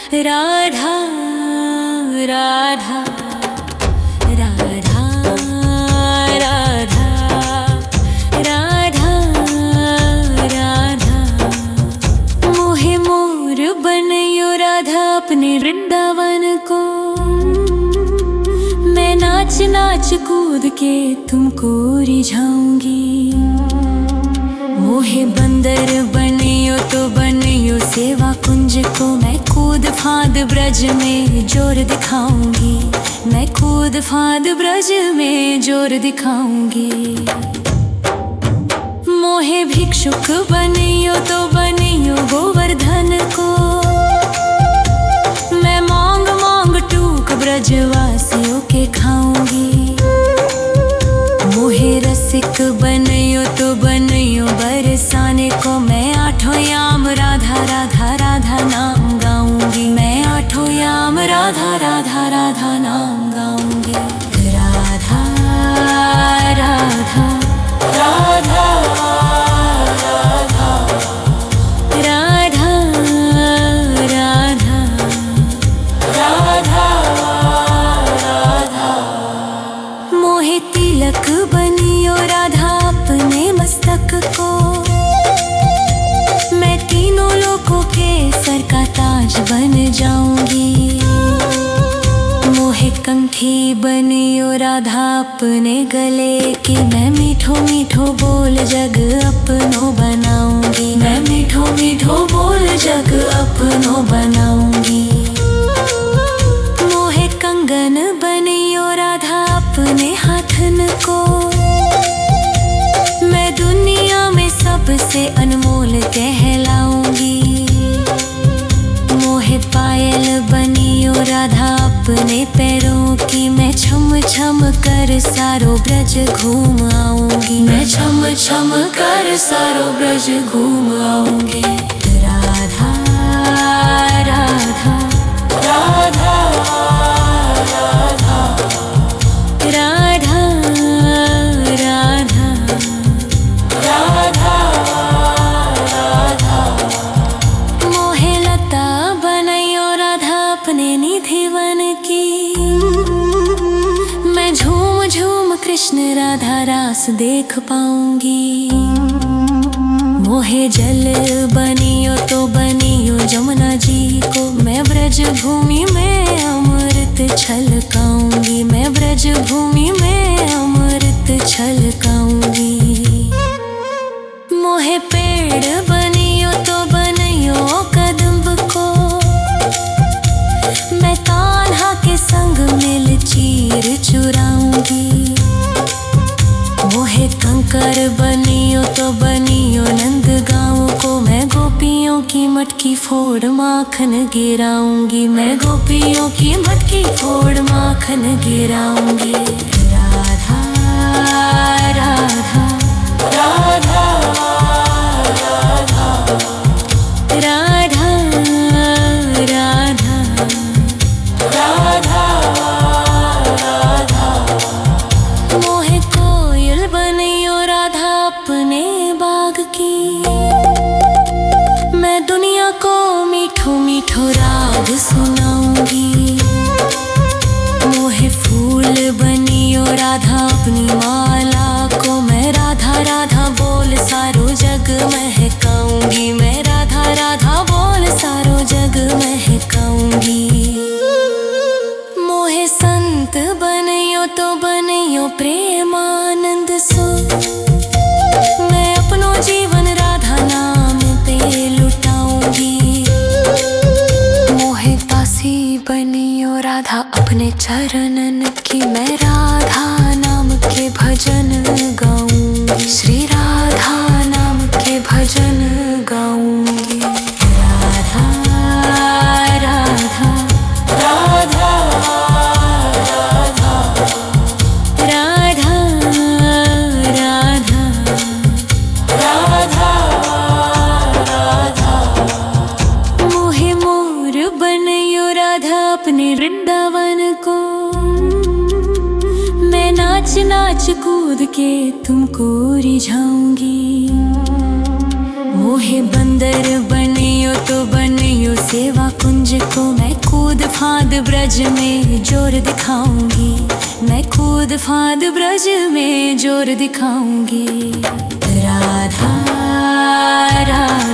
राधा राधा राधा राधा राधा राधा मोहे मोर बनयो राधा अपने वृंदावन को। मैं नाच नाच कूद के तुमको रिझाऊंगी। मोहे बंदर बनियो तो बनियो सेवा कुंज को। मैं कूद फांद ब्रज में जोर दिखाऊंगी। मैं कूद फांद ब्रज में जोर दिखाऊंगी। मोहे भिक्षुक बनियो तो बनियो गोवर्धन को। मैं मांग मांग टूक ब्रजवासियों के खाऊंगी। मोहे रसिक बनियो तो बनियो बरसाने को। मैं आठों याम राधा राधा राधा नाम गाऊंगी। मैं आठों याम राधा राधा राधा नाम गाऊंगी। राधा राधा राधा राधा राधा राधा राधा राधा मोहे तिलक बनियो राधा अपने मस्तक को। मैं तीनों लोगों के सर का ताज बन जाऊंगी। मोहे कंठी बनियो राधा अपने गले की। मैं मीठो मीठो बोल जग अपनो बनाऊंगी। मैं मीठो मीठो बोल जग अपनो बनाऊंगी। मोहे कंगन बनियो राधा अपने हाथन को। मैं दुनिया में सबसे अनमोल कहलाऊंगी। मोहे पायल बनियो राधा अपने पैरों की। मैं छम छम कर सारो ब्रज घूम आऊंगी। मैं छम छम कर सारो ब्रज घूम आऊंगी। राधा राधा राधा राधा राधा राधा राधा राधा मोहे लता बनयो राधा अपने निधिवन की। मैं झूम झूम कृष्ण राधा रास देख पाऊंगी। मोहे जल बनियो तो बनियो जमुना जी को। मैं ब्रज भूमि में अमृत छलकाऊंगी। मैं ब्रज भूमि में अमृत छलकाऊंगी। मोहे पेड़ बनियो तो बनियो कदम्ब को। मैं कान्हा के संग मिल चीर चुराऊंगी। मोहे कंकर बनियो तो बनियो नंद गाँव को। मैं गोपियों की मटकी फोड़ माखन गिराऊंगी। मैं गोपियों की मटकी फोड़ माखन गिराऊंगी। राधा राधा राधा राधा राधा राधा राधा राधा मोहे कोयल बनियो राधा अपने बाग की। मैं दुनिया को मीठो मीठो राग सुनाऊंगी। मोहे फूल बनियो राधा अपनी माला को। मैं राधा राधा बोल सारो जग महकाऊंगी। मैं राधा राधा बोल सारो जग महकाऊंगी। मोहे संत बनियो तो बनियो प्रेमानंद सो। मैं अपनो जीवन राधा नाम पे लुटाऊंगी। मोहे दासी बनियो राधा अपने चरणन की। मैं राधा नाम के भजन गाऊंगी। श्री राधा नाम के भजन गाऊंगी। राधा राधा राधा राधा राधा राधा राधा राधा मोहे मोर बनयो राधा अपने वृंदावन को। मैं नाच नाच कूद के तुमको रिझाऊंगी। मोहे बंदर बनियो तो बनियो सेवा कुंज को मैं कूद फांद ब्रज में जोर दिखाऊंगी, मैं कूद फांद ब्रज में जोर दिखाऊंगी। राधा राधा